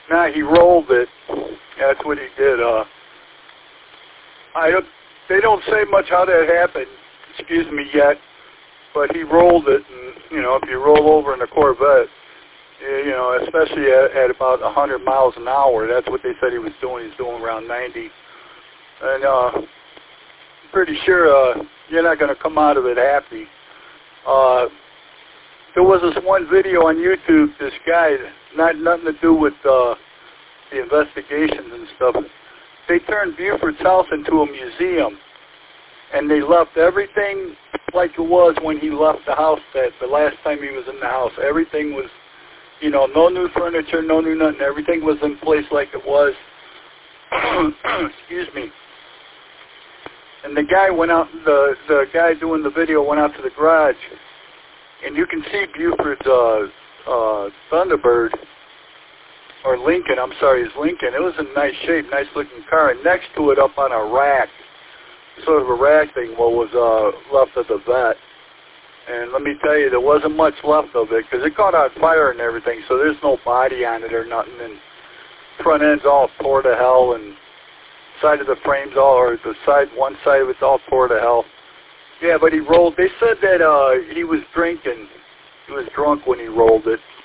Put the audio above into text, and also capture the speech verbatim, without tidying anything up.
Nah, he rolled it. That's what he did. Uh, I don't, they don't say much how that happened, excuse me, yet, but he rolled it, and, you know, if you roll over in a Corvette, you know, especially at, at about one hundred miles an hour, that's what they said he was doing. He's doing around ninety. And uh, I'm pretty sure uh, you're not going to come out of it happy. Uh, there was this one video on YouTube, this guy, not nothing to do with uh, the investigations and stuff. They turned Buford's house into a museum, and they left everything like it was when he left the house that the last time he was in the house. Everything was, you know, no new furniture, no new nothing. Everything was in place like it was. Excuse me. And the guy went out, the the guy doing the video went out to the garage, and you can see Buford's uh, uh, Thunderbird, or Lincoln, I'm sorry, his Lincoln. It was in nice shape, nice looking car, and next to it up on a rack, sort of a rack thing, what was uh, left of the vet. And let me tell you, there wasn't much left of it, because it caught on fire and everything, so there's no body on it or nothing, and front end's all tore to hell, and side of the frame's all, or the side, one side of it's all tore to hell. Yeah, but he rolled, they said that uh, he was drinking, he was drunk when he rolled it.